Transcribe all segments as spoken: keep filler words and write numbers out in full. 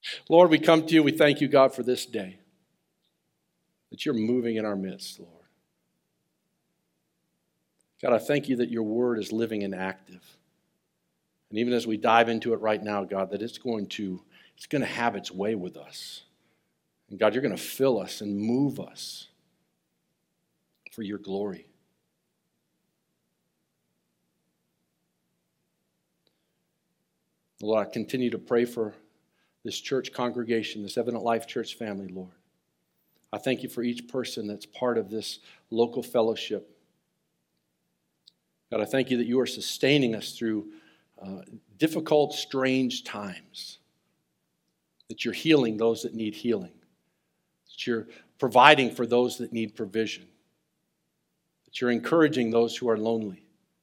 Lord, we come to you. We thank you, God, for this day, that you're moving in our midst, Lord. God, I thank you that your word is living and active. And even as we dive into it right now, God, that it's going to, it's going to have its way with us. And God, you're going to fill us and move us for your glory. Lord, I continue to pray for this church congregation, this Evident Life Church family, Lord. I thank you for each person that's part of this local fellowship. God, I thank you that you are sustaining us through uh, difficult, strange times, that you're healing those that need healing, that you're providing for those that need provision, that you're encouraging those who are lonely.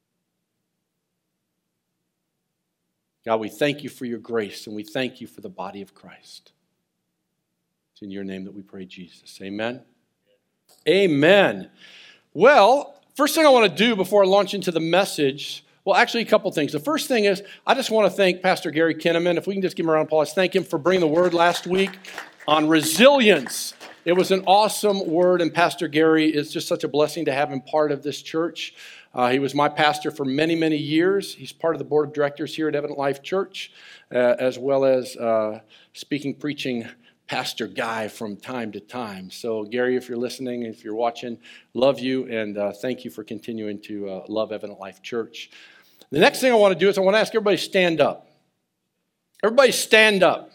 God, we thank you for your grace, and we thank you for the body of Christ. It's in your name that we pray, Jesus. Amen. Amen. Well, first thing I want to do before I launch into the message, well, actually a couple things. The first thing is I just want to thank Pastor Gary Kinnaman. If we can just give him a round of applause. Thank him for bringing the word last week on resilience. It was an awesome word, and Pastor Gary is just such a blessing to have him part of this church. Uh, he was my pastor for many, many years. He's part of the board of directors here at Evident Life Church, uh, as well as uh, speaking, preaching pastor guy from time to time. So, Gary, if you're listening, if you're watching, love you, and uh, thank you for continuing to uh, love Evident Life Church. The next thing I want to do is I want to ask everybody to stand up. Everybody stand up.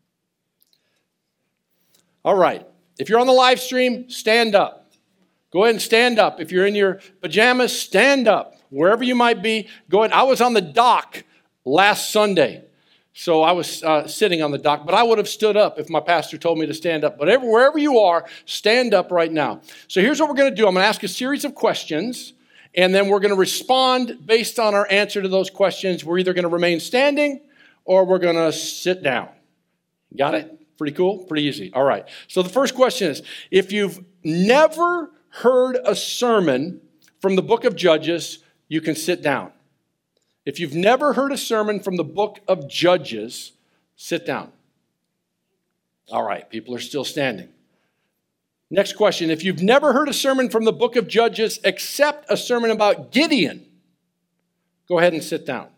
All right. If you're on the live stream, stand up. Go ahead and stand up. If you're in your pajamas, stand up. Wherever you might be, go ahead. I was on the dock last Sunday. So I was uh, sitting on the dock, but I would have stood up if my pastor told me to stand up. But wherever, wherever you are, stand up right now. So here's what we're going to do. I'm going to ask a series of questions, and then we're going to respond based on our answer to those questions. We're either going to remain standing or we're going to sit down. Got it? Pretty cool? Pretty easy. All right. So the first question is, if you've never heard a sermon from the book of Judges, you can sit down. If you've never heard a sermon from the book of Judges, sit down. All right, people are still standing. Next question. If you've never heard a sermon from the book of Judges except a sermon about Gideon, go ahead and sit down.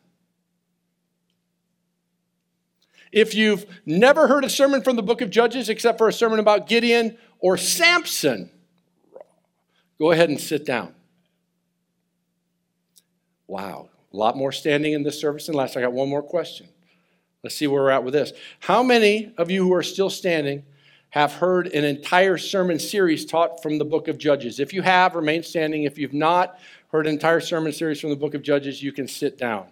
If you've never heard a sermon from the book of Judges except for a sermon about Gideon or Samson, go ahead and sit down. Wow. A lot more standing in this service than last. I got one more question. Let's see where we're at with this. How many of you who are still standing have heard an entire sermon series taught from the book of Judges? If you have, remain standing. If you've not heard an entire sermon series from the book of Judges, you can sit down.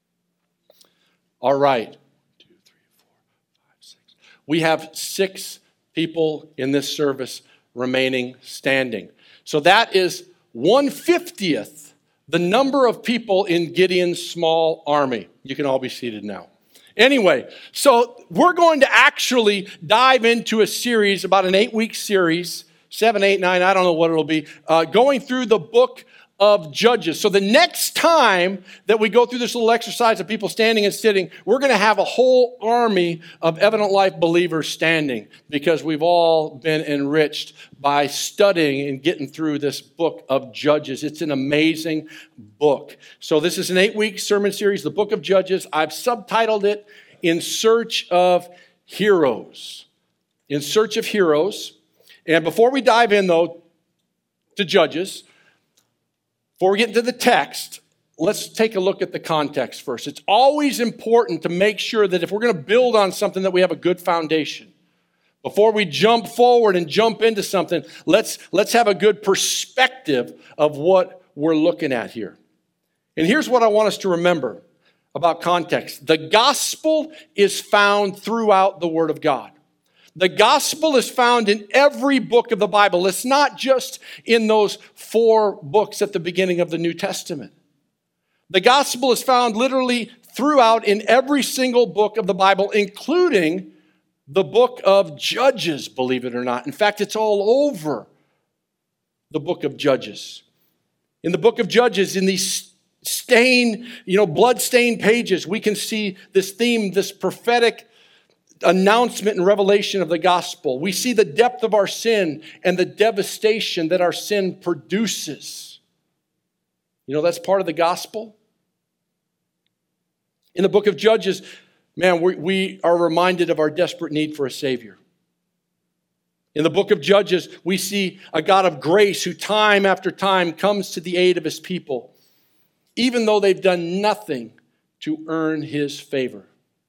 All right. Two, three, four, five, six. We have six people in this service remaining standing. So that is one fiftieth the number of people in Gideon's small army. You can all be seated now. Anyway, so we're going to actually dive into a series, about an eight-week series, seven, eight, nine, I don't know what it'll be, uh, going through the book of Judges. So the next time that we go through this little exercise of people standing and sitting, we're going to have a whole army of Evident Life believers standing, because we've all been enriched by studying and getting through this book of Judges. It's an amazing book. So this is an eight-week sermon series, the book of Judges. I've subtitled it In Search of Heroes. In Search of Heroes. And before we dive in, though, to Judges, before we get into the text, let's take a look at the context first. It's always important to make sure that if we're going to build on something, that we have a good foundation. Before we jump forward and jump into something, let's, let's have a good perspective of what we're looking at here. And here's what I want us to remember about context. The gospel is found throughout the Word of God. The gospel is found in every book of the Bible. It's not just in those four books at the beginning of the New Testament. The gospel is found literally throughout in every single book of the Bible, including the book of Judges, believe it or not. In fact, it's all over the book of Judges. In the book of Judges, in these stained, you know, blood-stained pages, we can see this theme, this prophetic announcement and revelation of the gospel. We see the depth of our sin and the devastation that our sin produces. You know, that's part of the gospel. In the book of Judges, man, we, we are reminded of our desperate need for a Savior. In the book of Judges, we see a God of grace who time after time comes to the aid of his people, even though they've done nothing to earn his favor.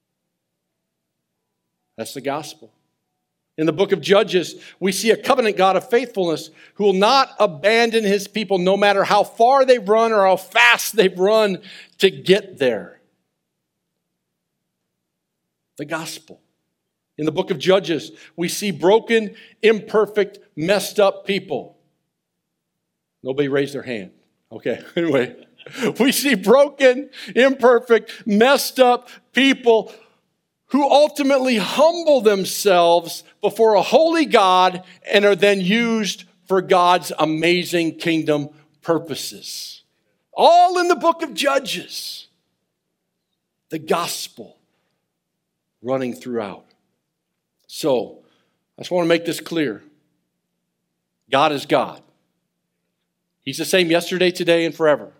That's the gospel. In the book of Judges, we see a covenant God of faithfulness who will not abandon his people no matter how far they've run or how fast they've run to get there. The gospel. In the book of Judges, we see broken, imperfect, messed up people. Nobody raised their hand. Okay, anyway. We see broken, imperfect, messed up people who ultimately humble themselves before a holy God and are then used for God's amazing kingdom purposes. All in the book of Judges. The gospel running throughout. So, I just want to make this clear. God is God. He's the same yesterday, today, and forever.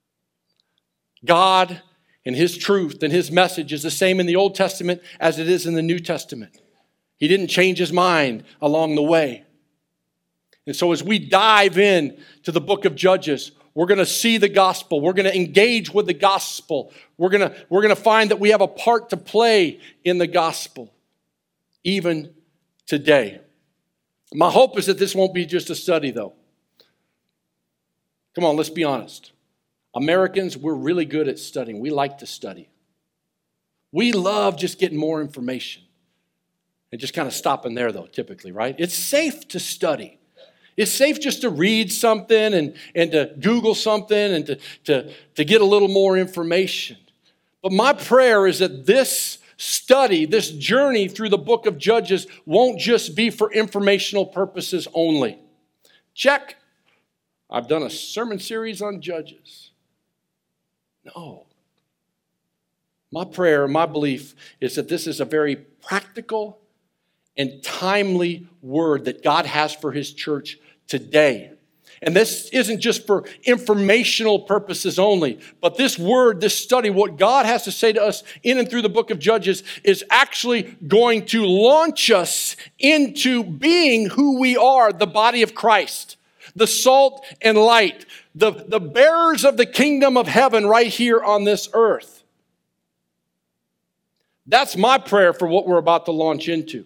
God and his truth and his message is the same in the Old Testament as it is in the New Testament. He didn't change his mind along the way. And so as we dive in to the book of Judges, we're going to see the gospel. We're going to engage with the gospel. We're going to, we're going to find that we have a part to play in the gospel, even today. My hope is that this won't be just a study, though. Come on, let's be honest. Americans, we're really good at studying. We like to study. We love just getting more information. And just kind of stopping there, though, typically, right? It's safe to study. It's safe just to read something and, and to Google something and to, to, to get a little more information. But my prayer is that this study, this journey through the book of Judges won't just be for informational purposes only. Check. I've done a sermon series on Judges. No. My prayer, my belief is that this is a very practical and timely word that God has for his church today. And this isn't just for informational purposes only, but this word, this study, what God has to say to us in and through the book of Judges is actually going to launch us into being who we are, the body of Christ, the salt and light, the, the bearers of the kingdom of heaven right here on this earth. That's my prayer for what we're about to launch into.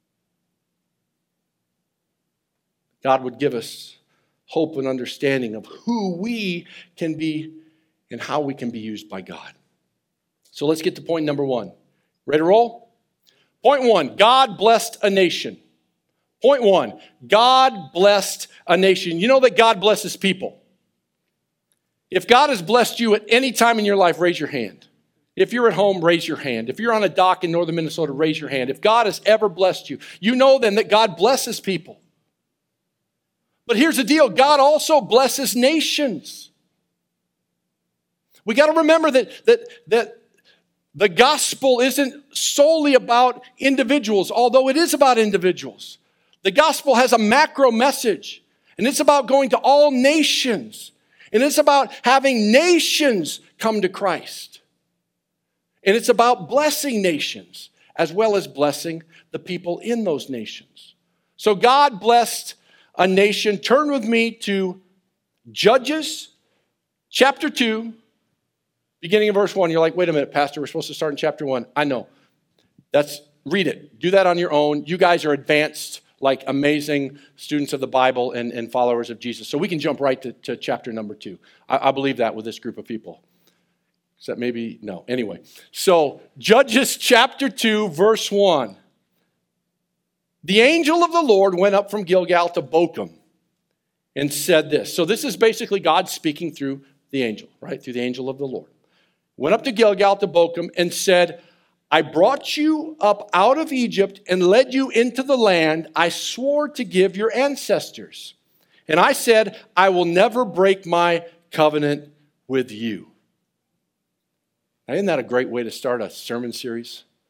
God would give us hope and understanding of who we can be and how we can be used by God. So let's get to point number one. Ready to roll? Point one, God blessed a nation. Point one, God blessed a nation. You know that God blesses people. If God has blessed you at any time in your life, raise your hand. If you're at home, raise your hand. If you're on a dock in northern Minnesota, raise your hand. If God has ever blessed you, you know then that God blesses people. But here's the deal. God also blesses nations. We got to remember that, that, that the gospel isn't solely about individuals, although it is about individuals. The gospel has a macro message, and it's about going to all nations. And it's about having nations come to Christ. And it's about blessing nations, as well as blessing the people in those nations. So God blessed a nation. Turn with me to Judges chapter two, beginning of verse one. You're like, wait a minute, Pastor, we're supposed to start in chapter one. I know. That's, read it. Do that on your own. You guys are advanced, like amazing students of the Bible and, and followers of Jesus. So we can jump right to, to chapter number two. I, I believe that with this group of people. Except maybe, no. Anyway, so Judges chapter two, verse one. The angel of the Lord went up from Gilgal to Bochum and said this. So this is basically God speaking through the angel, right? Through the angel of the Lord. Went up to Gilgal to Bochum and said, I brought you up out of Egypt and led you into the land I swore to give your ancestors. And I said, I will never break my covenant with you. Now, isn't that a great way to start a sermon series?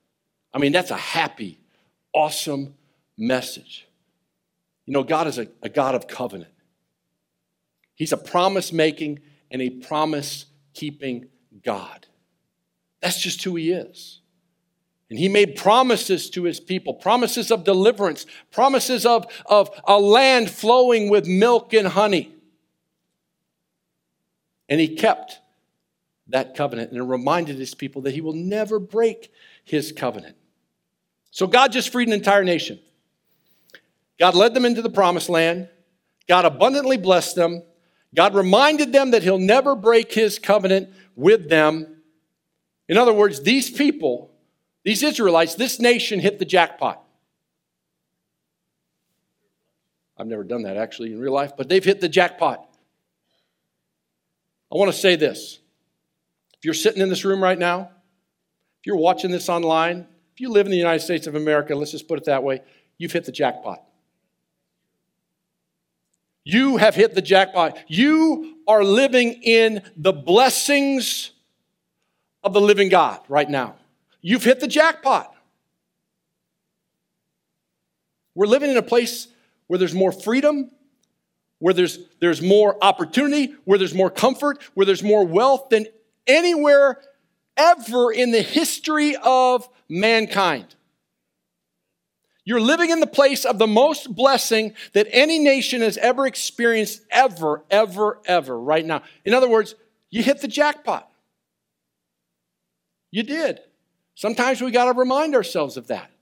I mean, that's a happy, awesome message. You know, God is a, a God of covenant. He's a promise-making and a promise-keeping God. That's just who he is. And he made promises to his people, promises of deliverance, promises of, of a land flowing with milk and honey. And he kept that covenant and reminded his people that he will never break his covenant. So God just freed an entire nation. God led them into the promised land. God abundantly blessed them. God reminded them that he'll never break his covenant with them. In other words, these people, these Israelites, this nation hit the jackpot. I've never done that actually in real life, but they've hit the jackpot. I want to say this. If you're sitting in this room right now, if you're watching this online, if you live in the United States of America, let's just put it that way, you've hit the jackpot. You have hit the jackpot. You are living in the blessings of the living God right now. You've hit the jackpot. We're living in a place where there's more freedom, where there's, there's more opportunity, where there's more comfort, where there's more wealth than anywhere ever in the history of mankind. You're living in the place of the most blessing that any nation has ever experienced, ever, ever, ever, right now. In other words, you hit the jackpot. You did. Sometimes we got to remind ourselves of that.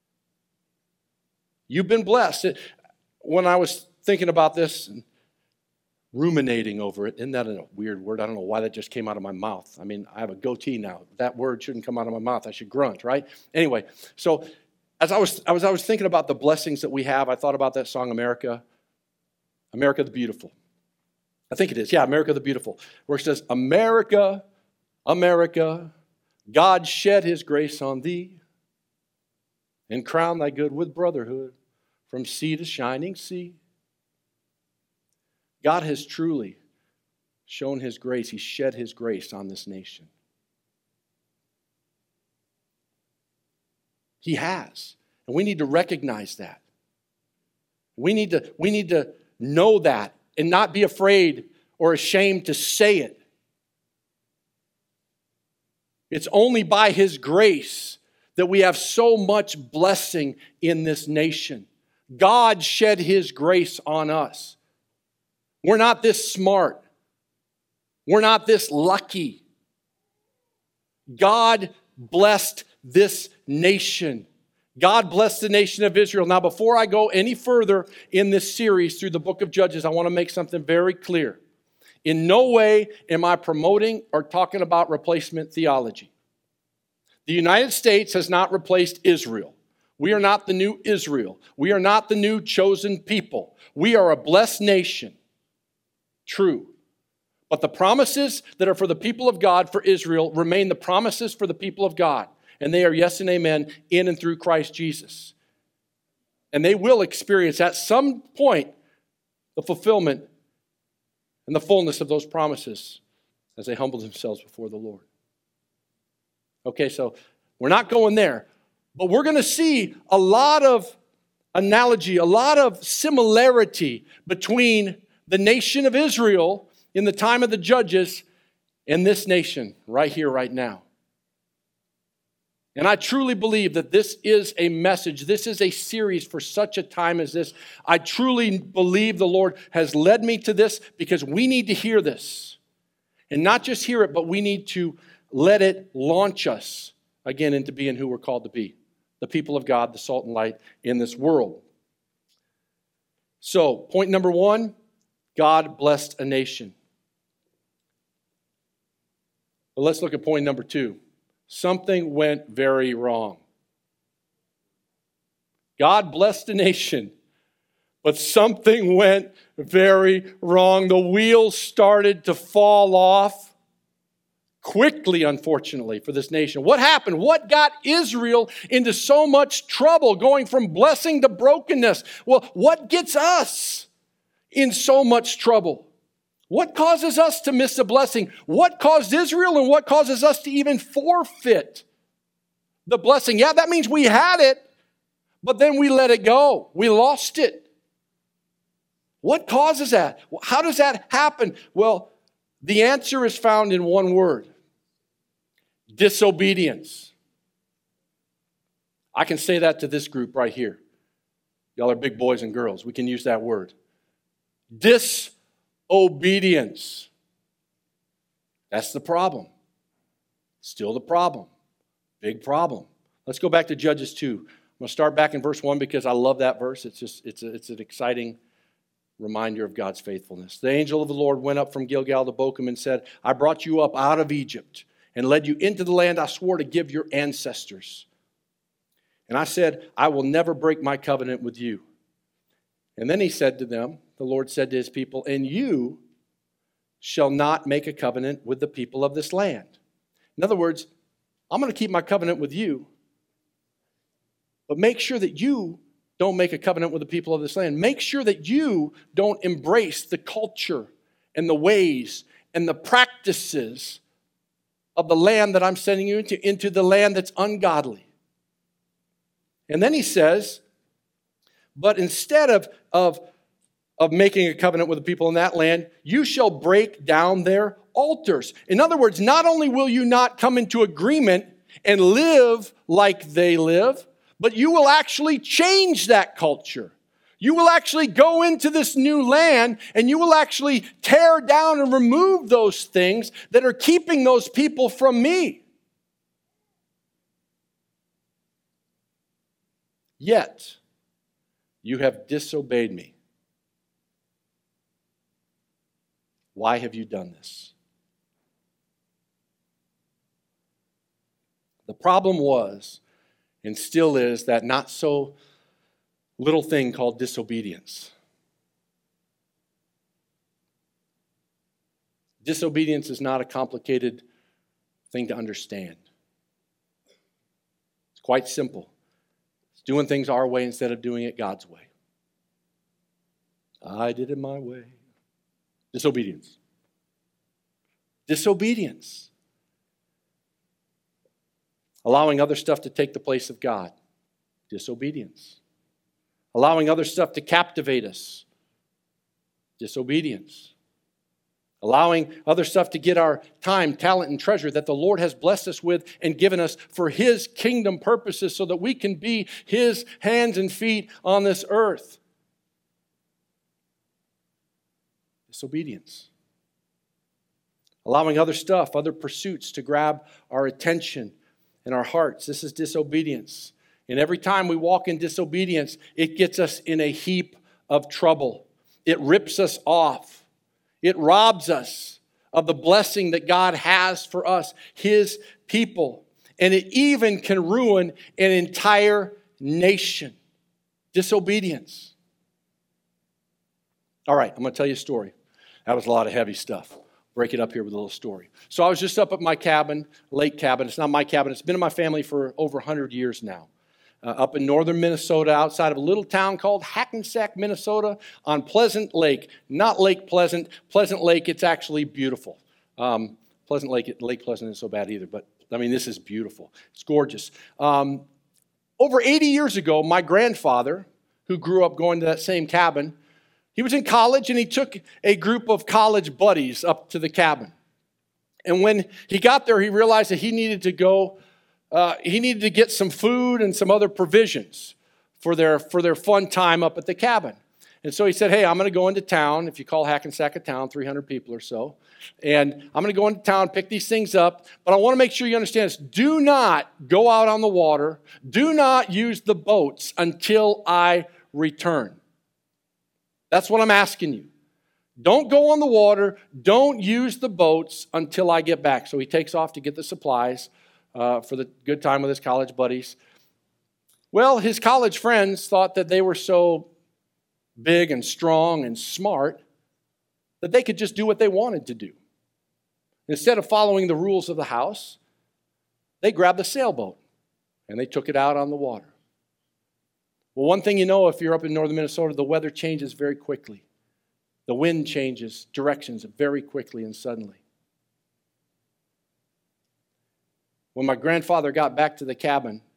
You've been blessed. When I was thinking about this and ruminating over it, isn't that a weird word? I don't know why that just came out of my mouth. I mean, I have a goatee now. That word shouldn't come out of my mouth. I should grunt, right? Anyway, so as I was, I was, I was thinking about the blessings that we have, I thought about that song, America, America the Beautiful. I think it is. Yeah, America the Beautiful, where it says, America, America, God shed his grace on thee and crown thy good with brotherhood from sea to shining sea. God has truly shown his grace. He shed his grace on this nation. He has. And we need to recognize that. We need to, we need to know that and not be afraid or ashamed to say it. It's only by his grace that we have so much blessing in this nation. God shed his grace on us. We're not this smart. We're not this lucky. God blessed this nation. God blessed the nation of Israel. Now, before I go any further in this series through the book of Judges, I want to make something very clear. In no way am I promoting or talking about replacement theology. The United States has not replaced Israel. We are not the new Israel. We are not the new chosen people. We are a blessed nation. True. But the promises that are for the people of God, for Israel, remain the promises for the people of God. And they are yes and amen in and through Christ Jesus. And they will experience at some point the fulfillment and the fullness of those promises as they humble themselves before the Lord. Okay, so we're not going there, but we're going to see a lot of analogy, a lot of similarity between the nation of Israel in the time of the judges and this nation right here, right now. And I truly believe that this is a message, this is a series for such a time as this. I truly believe the Lord has led me to this because we need to hear this. And not just hear it, but we need to let it launch us again into being who we're called to be. The people of God, the salt and light in this world. So, point number one, God blessed a nation. But let's look at point number two. Something went very wrong. God blessed a nation, but something went very wrong. The wheels started to fall off quickly, unfortunately, for this nation. What happened? What got Israel into so much trouble, going from blessing to brokenness? Well, what gets us in so much trouble? What causes us to miss a blessing? What caused Israel and what causes us to even forfeit the blessing. Yeah, that means we had it, but then we let it go. We lost it. What causes that? How does that happen? Well, the answer is found in one word: disobedience. I can say that to this group right here. Y'all are big boys and girls. We can use that word. Disobedience. That's the problem. Still the problem. Big problem. Let's go back to Judges two. I'm going to start back in verse one because I love that verse. It's just it's a, it's an exciting reminder of God's faithfulness. The angel of the Lord went up from Gilgal to Bochum and said, I brought you up out of Egypt and led you into the land I swore to give your ancestors. And I said, I will never break my covenant with you. And then he said to them, the Lord said to his people, and you shall not make a covenant with the people of this land. In other words, I'm going to keep my covenant with you, but make sure that you don't make a covenant with the people of this land. Make sure that you don't embrace the culture and the ways and the practices of the land that I'm sending you into, into the land that's ungodly. And then he says, but instead of, of, of making a covenant with the people in that land, you shall break down their altars. In other words, not only will you not come into agreement and live like they live, but you will actually change that culture. You will actually go into this new land and you will actually tear down and remove those things that are keeping those people from me. Yet, you have disobeyed me. Why have you done this? The problem was, and still is, that not so little thing called disobedience. Disobedience is not a complicated thing to understand. It's quite simple. It's doing things our way instead of doing it God's way. I did it my way. Disobedience. Disobedience. Allowing other stuff to take the place of God. Disobedience. Allowing other stuff to captivate us. Disobedience. Allowing other stuff to get our time, talent, and treasure that the Lord has blessed us with and given us for His kingdom purposes so that we can be His hands and feet on this earth. Disobedience. Allowing other stuff, other pursuits to grab our attention and our hearts. This is disobedience. And every time we walk in disobedience, it gets us in a heap of trouble. It rips us off. It robs us of the blessing that God has for us, His people. And it even can ruin an entire nation. Disobedience. All right, I'm going to tell you a story. That was a lot of heavy stuff. Break it up here with a little story. So I was just up at my cabin, lake cabin. It's not my cabin. It's been in my family for over one hundred years now. Uh, up in northern Minnesota, outside of a little town called Hackensack, Minnesota, on Pleasant Lake. Not Lake Pleasant. Pleasant Lake, it's actually beautiful. Um, Pleasant Lake, Lake Pleasant isn't so bad either, but I mean, this is beautiful. It's gorgeous. Um, over eighty years ago, my grandfather, who grew up going to that same cabin, he was in college and he took a group of college buddies up to the cabin. And when he got there, he realized that he needed to go Uh, he needed to get some food and some other provisions for their for their fun time up at the cabin. And so he said, hey, I'm going to go into town. If you call Hackensack a town, three hundred people or so. And I'm going to go into town, pick these things up. But I want to make sure you understand this. Do not go out on the water. Do not use the boats until I return. That's what I'm asking you. Don't go on the water. Don't use the boats until I get back. So he takes off to get the supplies Uh, for the good time with his college buddies. Well, his college friends thought that they were so big and strong and smart that they could just do what they wanted to do. Instead of following the rules of the house, they grabbed the sailboat and they took it out on the water. Well, one thing you know, if you're up in northern Minnesota, the weather changes very quickly. The wind changes directions very quickly and suddenly. When my grandfather got back to the cabin,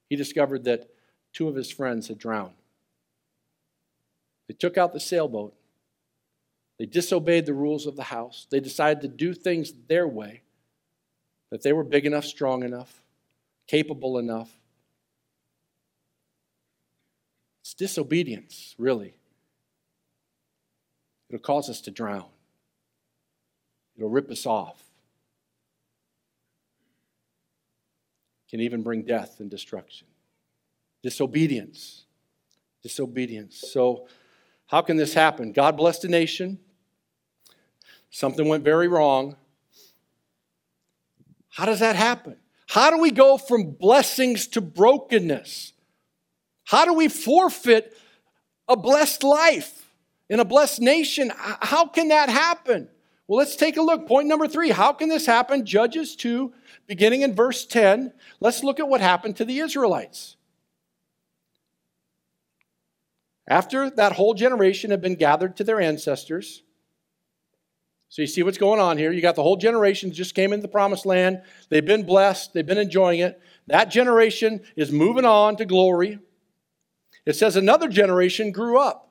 he discovered that two of his friends had drowned. They took out the sailboat. They disobeyed the rules of the house. They decided to do things their way, that they were big enough, strong enough, capable enough. It's disobedience, really. It'll cause us to drown. It'll rip us off. It can even bring death and destruction. Disobedience. Disobedience. So, how can this happen? God blessed a nation. Something went very wrong. How does that happen? How do we go from blessings to brokenness? How do we forfeit a blessed life in a blessed nation? How can that happen? Well, let's take a look. Point number three. How can this happen? Judges two, beginning in verse ten. Let's look at what happened to the Israelites. After that whole generation had been gathered to their ancestors. So you see what's going on here. You got the whole generation just came into the promised land. They've been blessed. They've been enjoying it. That generation is moving on to glory. It says another generation grew up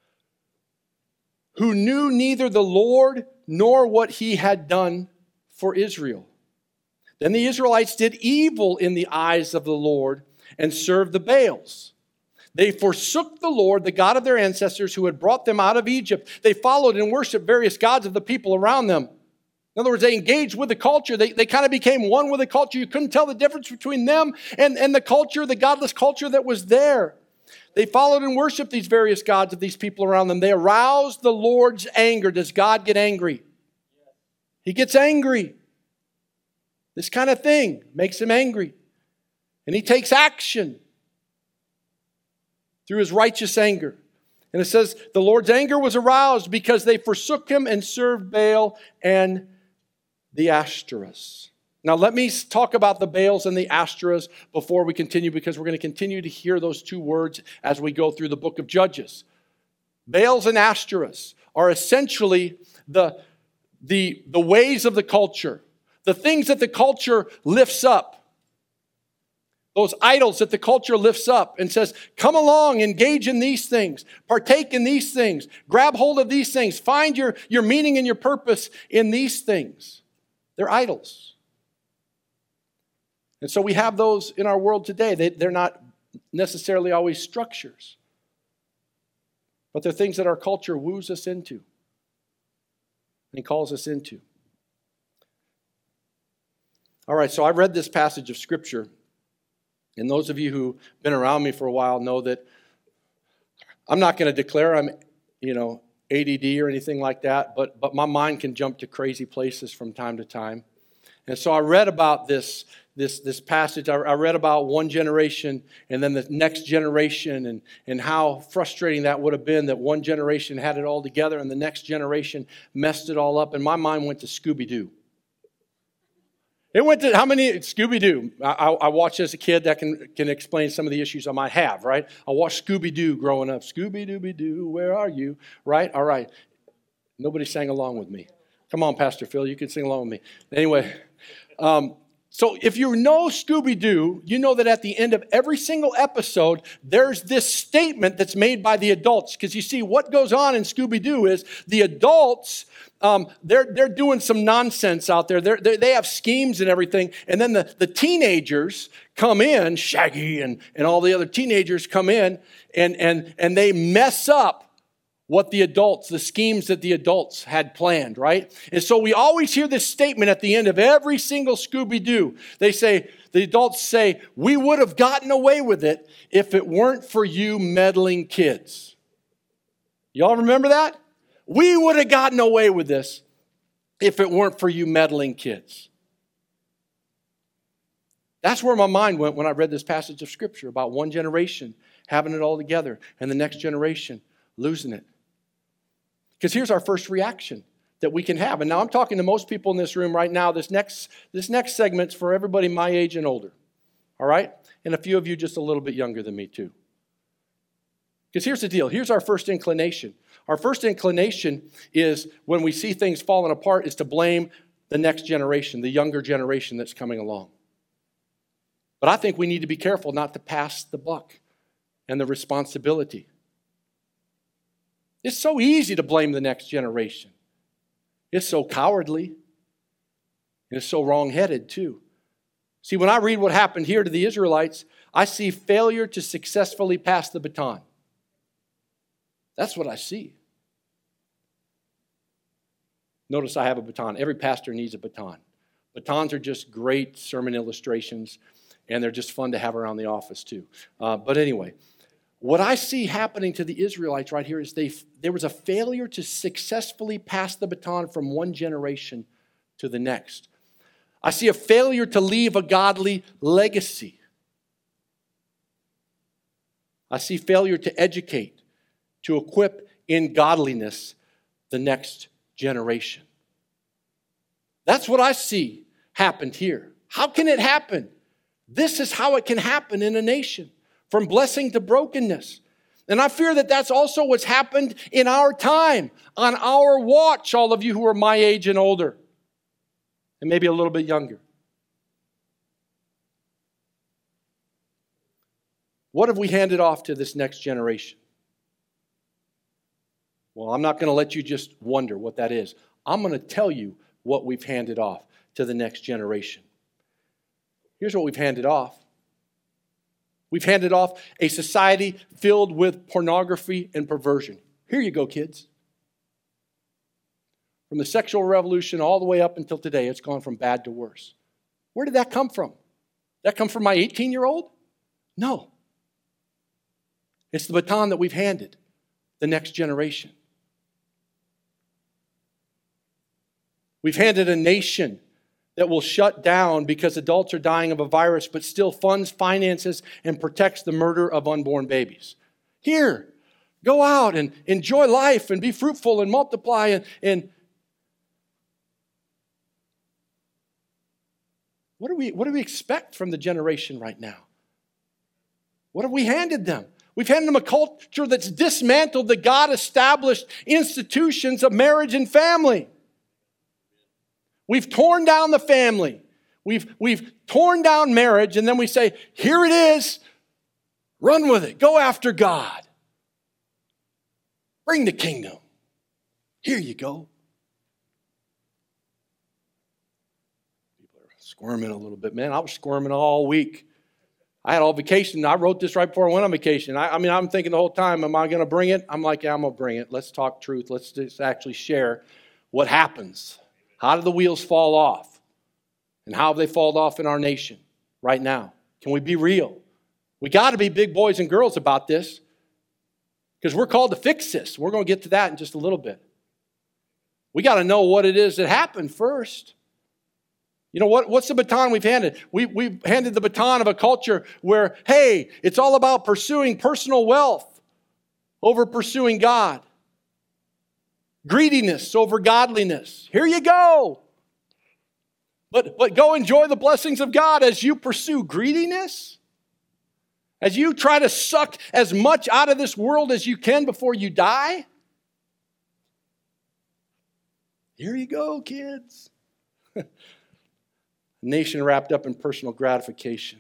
who knew neither the Lord nor what he had done for Israel. Then the Israelites did evil in the eyes of the Lord and served the Baals. They forsook the Lord, the God of their ancestors who had brought them out of Egypt. They followed and worshiped various gods of the people around them. In other words, they engaged with the culture. They, they kind of became one with the culture. You couldn't tell the difference between them and, and the culture, the godless culture that was there. They followed and worshiped these various gods of these people around them. They aroused the Lord's anger. Does God get angry? He gets angry. This kind of thing makes him angry. And he takes action through his righteous anger. And it says, the Lord's anger was aroused because they forsook him and served Baal and the Ashtoreths. Now let me talk about the Baals and the Ashtoreths before we continue, because we're going to continue to hear those two words as we go through the book of Judges. Baals and Ashtoreths are essentially the, the, the ways of the culture, the things that the culture lifts up. Those idols that the culture lifts up and says, come along, engage in these things, partake in these things, grab hold of these things, find your, your meaning and your purpose in these things. They're idols. And so we have those in our world today. They, they're not necessarily always structures, but they're things that our culture woos us into and calls us into. All right, so I read this passage of Scripture. And those of you who've been around me for a while know that I'm not going to declare I'm, you know, A D D or anything like that, but, but my mind can jump to crazy places from time to time. And so I read about this, this, this passage. I, I read about one generation and then the next generation and, and how frustrating that would have been that one generation had it all together and the next generation messed it all up. And my mind went to Scooby-Doo. It went to, how many, Scooby-Doo. I, I watched as a kid. That can, can explain some of the issues I might have, right? I watched Scooby-Doo growing up. Scooby-Dooby-Doo, where are you? Right? All right. Nobody sang along with me. Come on, Pastor Phil, you can sing along with me. Anyway, um, so if you know Scooby-Doo, you know that at the end of every single episode, there's this statement that's made by the adults. Because you see, what goes on in Scooby-Doo is the adults, um, they're, they're doing some nonsense out there. They're, they're, they have schemes and everything. And then the, the teenagers come in, Shaggy and, and all the other teenagers come in, and, and, and they mess up what the adults, the schemes that the adults had planned, right? And so we always hear this statement at the end of every single Scooby-Doo. They say, the adults say, we would have gotten away with it if it weren't for you meddling kids. Y'all remember that? We would have gotten away with this if it weren't for you meddling kids. That's where my mind went when I read this passage of Scripture about one generation having it all together and the next generation losing it. Because here's our first reaction that we can have. And now I'm talking to most people in this room right now. This next, this next segment's for everybody my age and older. All right? And a few of you just a little bit younger than me too. Because here's the deal. Here's our first inclination. Our first inclination is when we see things falling apart is to blame the next generation, the younger generation that's coming along. But I think we need to be careful not to pass the buck and the responsibility. It's so easy to blame the next generation. It's so cowardly. And it's so wrong-headed too. See, when I read what happened here to the Israelites, I see failure to successfully pass the baton. That's what I see. Notice I have a baton. Every pastor needs a baton. Batons are just great sermon illustrations, and they're just fun to have around the office too. Uh, but anyway, what I see happening to the Israelites right here is they, there was a failure to successfully pass the baton from one generation to the next. I see a failure to leave a godly legacy. I see failure to educate, to equip in godliness the next generation. That's what I see happened here. How can it happen? This is how it can happen in a nation, from blessing to brokenness. And I fear that that's also what's happened in our time, on our watch, all of you who are my age and older, and maybe a little bit younger. What have we handed off to this next generation? Well, I'm not going to let you just wonder what that is. I'm going to tell you what we've handed off to the next generation. Here's what we've handed off. We've handed off a society filled with pornography and perversion. Here you go, kids. From the sexual revolution all the way up until today, it's gone from bad to worse. Where did that come from? Did that come from my eighteen-year-old? No. It's the baton that we've handed the next generation. We've handed a nation that will shut down because adults are dying of a virus, but still funds, finances, and protects the murder of unborn babies. Here, go out and enjoy life and be fruitful and multiply. And, and what do we, what do we expect from the generation right now? What have we handed them? We've handed them a culture that's dismantled the God-established institutions of marriage and family. We've torn down the family. We've, we've torn down marriage, and then we say, here it is. Run with it. Go after God. Bring the kingdom. Here you go. People are squirming a little bit. Man, I was squirming all week. I had all vacation. I wrote this right before I went on vacation. I, I mean, I'm thinking the whole time, am I going to bring it? I'm like, yeah, I'm going to bring it. Let's talk truth. Let's just actually share what happens. How do the wheels fall off? And how have they fallen off in our nation right now? Can we be real? We got to be big boys and girls about this because we're called to fix this. We're going to get to that in just a little bit. We got to know what it is that happened first. You know, what, what's the baton we've handed? We, we've handed the baton of a culture where, hey, it's all about pursuing personal wealth over pursuing God. Greediness over godliness. Here you go. But, but go enjoy the blessings of God as you pursue greediness. As you try to suck as much out of this world as you can before you die. Here you go, kids. Nation wrapped up in personal gratification.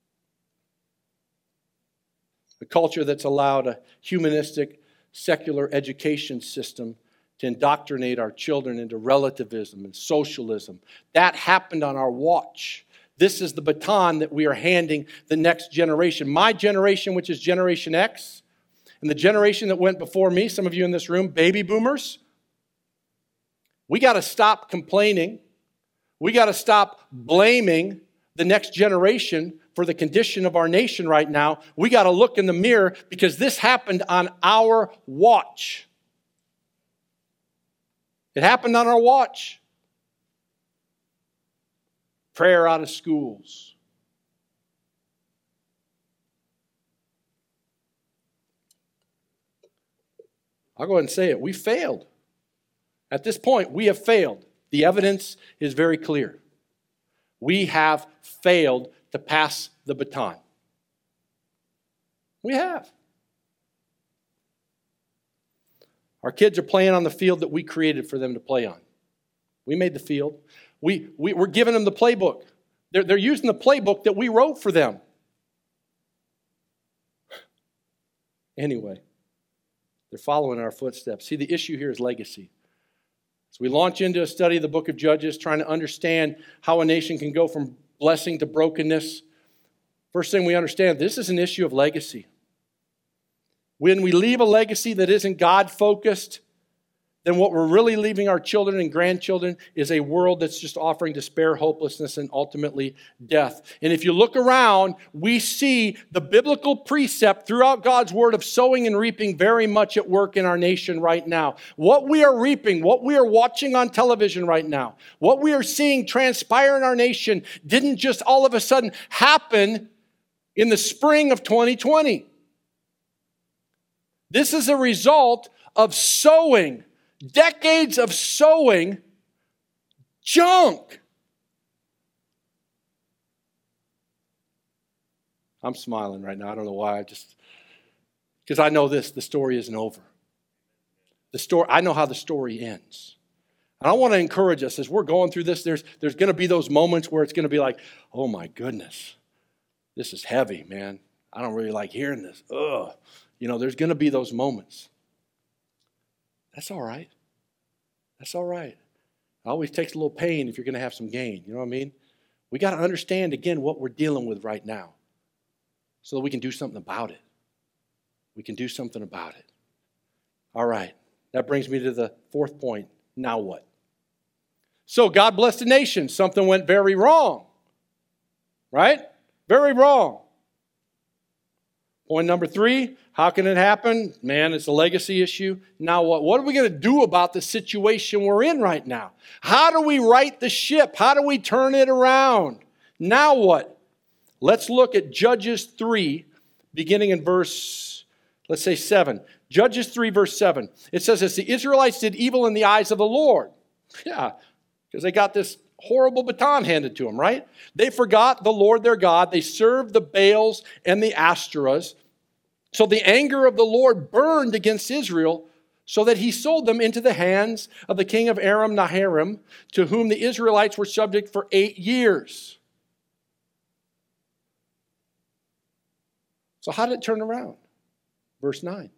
A culture that's allowed a humanistic, secular education system to indoctrinate our children into relativism and socialism. That happened on our watch. This is the baton that we are handing the next generation. My generation, which is Generation X, and the generation that went before me, some of you in this room, baby boomers, we got to stop complaining. We got to stop blaming the next generation for the condition of our nation right now. We got to look in the mirror because this happened on our watch. It happened on our watch. Prayer out of schools. I'll go ahead and say it. We failed. At this point, we have failed. The evidence is very clear. We have failed to pass the baton. We have. Our kids are playing on the field that we created for them to play on. We made the field. We, we, we're giving them the playbook. They're, they're using the playbook that we wrote for them. Anyway, they're following our footsteps. See, the issue here is legacy. So we launch into a study of the book of Judges, trying to understand how a nation can go from blessing to brokenness. First thing we understand, this is an issue of legacy. When we leave a legacy that isn't God-focused, then what we're really leaving our children and grandchildren is a world that's just offering despair, hopelessness, and ultimately death. And if you look around, we see the biblical precept throughout God's word of sowing and reaping very much at work in our nation right now. What we are reaping, what we are watching on television right now, what we are seeing transpire in our nation didn't just all of a sudden happen in the spring of twenty twenty. This is a result of sowing. Decades of sowing junk. I'm smiling right now. I don't know why. I just, because I know this, the story isn't over. The story, I know how the story ends. And I want to encourage us as we're going through this, there's, there's going to be those moments where it's going to be like, oh my goodness, this is heavy, man. I don't really like hearing this. Ugh. You know, there's going to be those moments. That's all right. That's all right. It always takes a little pain if you're going to have some gain. You know what I mean? We got to understand, again, what we're dealing with right now so that we can do something about it. We can do something about it. All right. That brings me to the fourth point. Now what? So God blessed the nation. Something went very wrong. Right? Very wrong. Point number three, how can it happen? Man, it's a legacy issue. Now what? What are we going to do about the situation we're in right now? How do we right the ship? How do we turn it around? Now what? Let's look at Judges three, beginning in verse, let's say seven. Judges three, verse seven. It says, as the Israelites did evil in the eyes of the Lord. Yeah, because they got this horrible baton handed to them, right? They forgot the Lord their God. They served the Baals and the Ashtoreths. So the anger of the Lord burned against Israel, so that he sold them into the hands of the king of Aram Naharaim, to whom the Israelites were subject for eight years. So how did it turn around? Verse nine.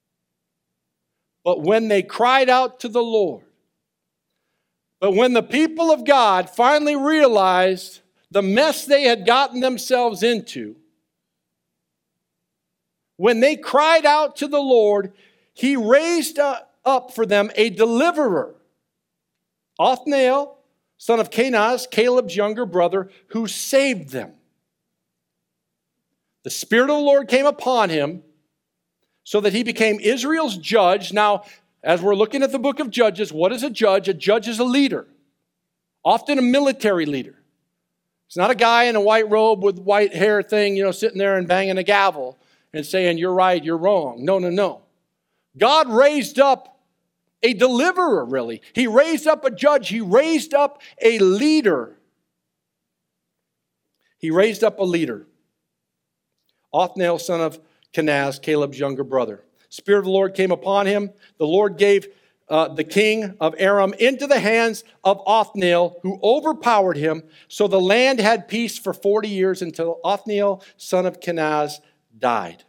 But when they cried out to the Lord, but when the people of God finally realized the mess they had gotten themselves into, when they cried out to the Lord, he raised up for them a deliverer, Othniel, son of Kenaz, Caleb's younger brother, who saved them. The Spirit of the Lord came upon him so that he became Israel's judge. Now, as we're looking at the book of Judges, what is a judge? A judge is a leader, often a military leader. It's not a guy in a white robe with white hair thing, you know, sitting there and banging a gavel and saying, you're right, you're wrong. No, no, no. God raised up a deliverer, really. He raised up a judge. He raised up a leader. He raised up a leader. Othniel, son of Kenaz, Caleb's younger brother. Spirit of the Lord came upon him. The Lord gave uh, the king of Aram into the hands of Othniel, who overpowered him. So the land had peace for forty years until Othniel, son of Kenaz, died.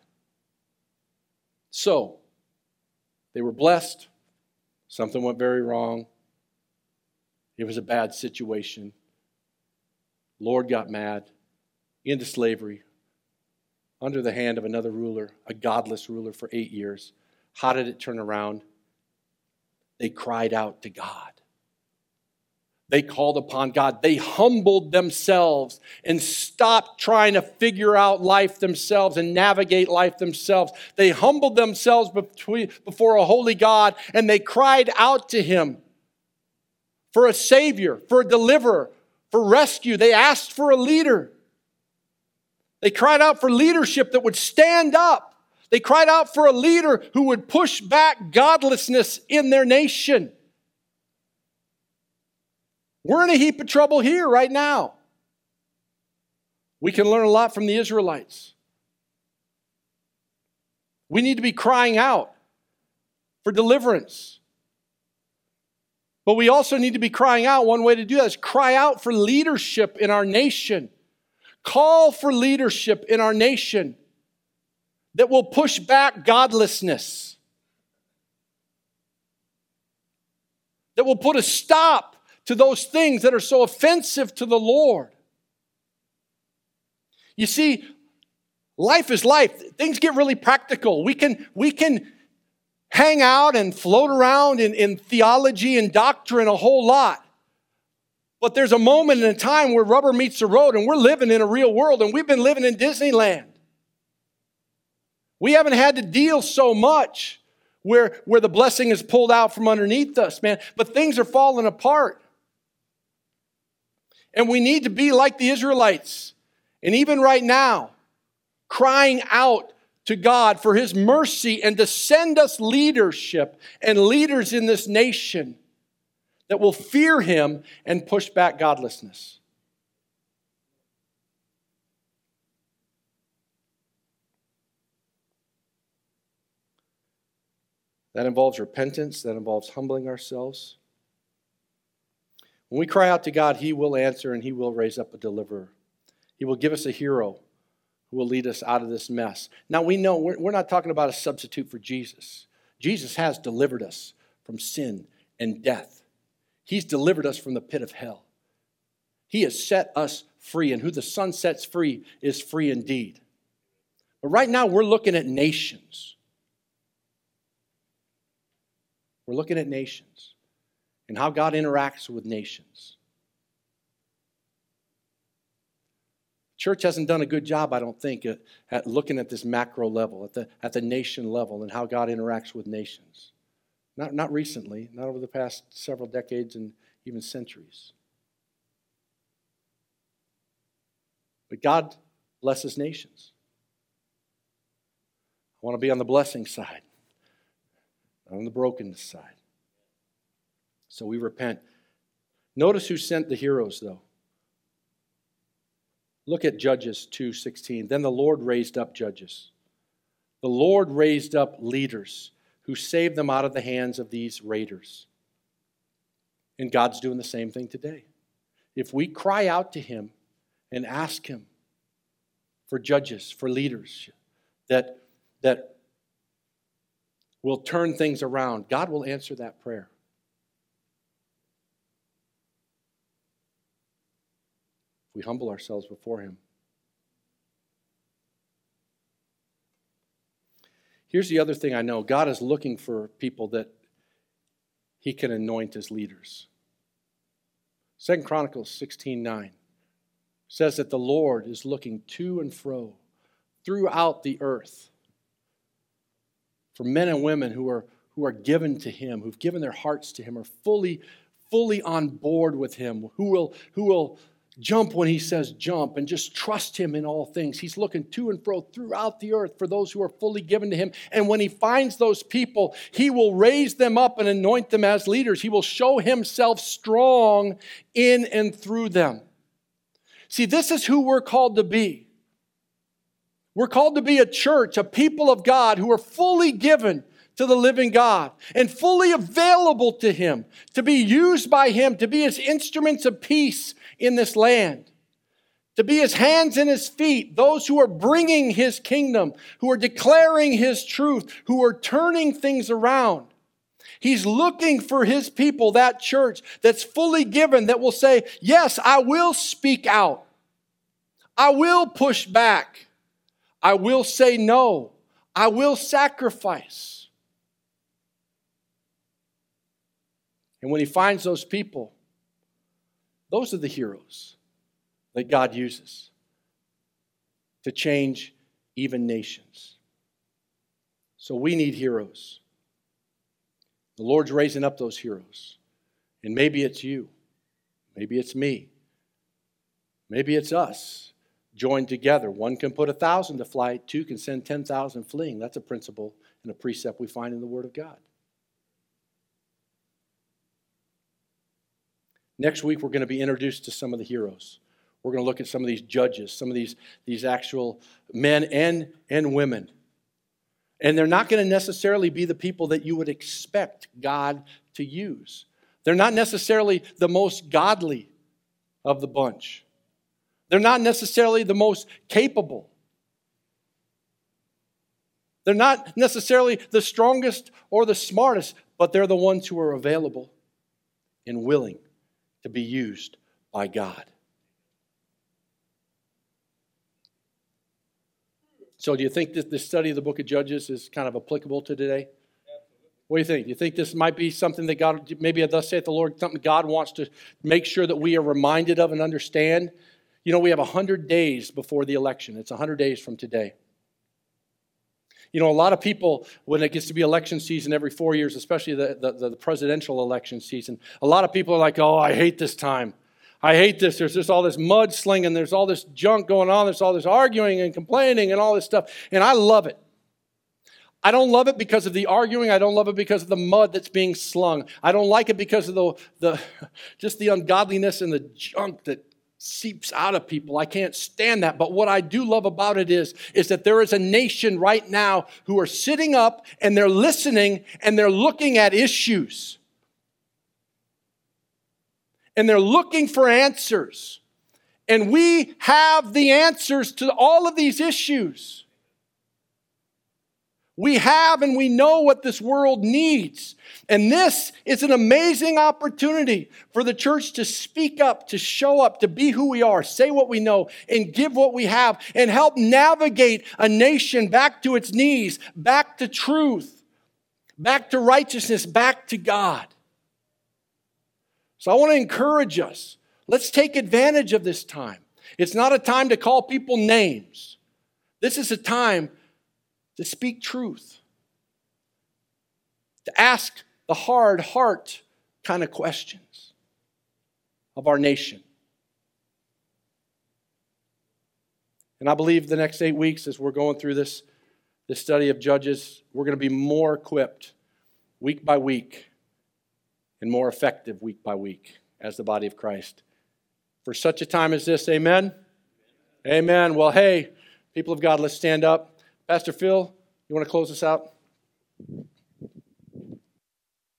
So, they were blessed. Something went very wrong. It was a bad situation. Lord got mad, into slavery, under the hand of another ruler, a godless ruler for eight years. How did it turn around? They cried out to God. They called upon God. They humbled themselves and stopped trying to figure out life themselves and navigate life themselves. They humbled themselves before a holy God, and they cried out to him for a savior, for a deliverer, for rescue. They asked for a leader. They cried out for leadership that would stand up. They cried out for a leader who would push back godlessness in their nation. We're in a heap of trouble here right now. We can learn a lot from the Israelites. We need to be crying out for deliverance. But we also need to be crying out. One way to do that is cry out for leadership in our nation. Call for leadership in our nation that will push back godlessness, that will put a stop to those things that are so offensive to the Lord. You see, life is life. Things get really practical. We can, we can hang out and float around in, in theology and doctrine a whole lot. But there's a moment in a time where rubber meets the road, and we're living in a real world, and we've been living in Disneyland. We haven't had to deal so much where, where the blessing is pulled out from underneath us, man. But things are falling apart. And we need to be like the Israelites. And even right now, crying out to God for His mercy and to send us leadership and leaders in this nation that will fear Him and push back godlessness. That involves repentance. That involves humbling ourselves. When we cry out to God, He will answer and He will raise up a deliverer. He will give us a hero who will lead us out of this mess. Now we know we're, we're not talking about a substitute for Jesus. Jesus has delivered us from sin and death. He's delivered us from the pit of hell. He has set us free, and who the Son sets free is free indeed. But right now we're looking at nations. We're looking at nations and how God interacts with nations. Church hasn't done a good job, I don't think, at, at looking at this macro level, at the, at the nation level, and how God interacts with nations. Not, not recently, not over the past several decades and even centuries. But God blesses nations. I want to be on the blessing side, not on the brokenness side. So we repent. Notice who sent the heroes, though. Look at Judges two sixteen. Then the Lord raised up judges. The Lord raised up leaders who saved them out of the hands of these raiders. And God's doing the same thing today. If we cry out to Him and ask Him for judges, for leaders that, that will turn things around, God will answer that prayer. If we humble ourselves before Him. Here's the other thing I know. God is looking for people that He can anoint as leaders. Second Chronicles sixteen nine says that the Lord is looking to and fro throughout the earth for men and women who are, who are given to Him, who've given their hearts to Him, are fully, fully on board with Him, who will, who will jump when He says jump and just trust Him in all things. He's looking to and fro throughout the earth for those who are fully given to Him. And when He finds those people, He will raise them up and anoint them as leaders. He will show Himself strong in and through them. See, this is who we're called to be. We're called to be a church, a people of God who are fully given to the living God and fully available to Him, to be used by Him, to be His instruments of peace in this land, to be His hands and His feet, those who are bringing His kingdom, who are declaring His truth, who are turning things around. He's looking for His people, that church that's fully given, that will say, yes, I will speak out. I will push back. I will say no. I will sacrifice. And when He finds those people, those are the heroes that God uses to change even nations. So we need heroes. The Lord's raising up those heroes. And maybe it's you. Maybe it's me. Maybe it's us joined together. One can put a thousand to flight. Two can send ten thousand fleeing. That's a principle and a precept we find in the Word of God. Next week, we're going to be introduced to some of the heroes. We're going to look at some of these judges, some of these, these actual men and, and women. And they're not going to necessarily be the people that you would expect God to use. They're not necessarily the most godly of the bunch. They're not necessarily the most capable. They're not necessarily the strongest or the smartest, but they're the ones who are available and willing to be used by God. So do you think that the study of the book of Judges is kind of applicable to today? What do you think? Do you think this might be something that God, maybe thus saith the Lord, something God wants to make sure that we are reminded of and understand? You know, we have one hundred days before the election. It's one hundred days from today. You know, a lot of people, when it gets to be election season every four years, especially the, the, the presidential election season, a lot of people are like, oh, I hate this time. I hate this. There's just all this mudslinging. There's all this junk going on. There's all this arguing and complaining and all this stuff. And I love it. I don't love it because of the arguing. I don't love it because of the mud that's being slung. I don't like it because of the, the just the ungodliness and the junk that seeps out of people. I can't stand that. But what I do love about it is, is that there is a nation right now who are sitting up and they're listening and they're looking at issues. And they're looking for answers. And we have the answers to all of these issues. We have and we know what this world needs. And this is an amazing opportunity for the church to speak up, to show up, to be who we are, say what we know, and give what we have, and help navigate a nation back to its knees, back to truth, back to righteousness, back to God. So I want to encourage us. Let's take advantage of this time. It's not a time to call people names. This is a time to speak truth, to ask the hard heart kind of questions of our nation. And I believe the next eight weeks as we're going through this, this study of Judges, we're going to be more equipped week by week and more effective week by week as the body of Christ. For such a time as this, amen? Amen. Well, hey, people of God, let's stand up. Pastor Phil, you want to close us out?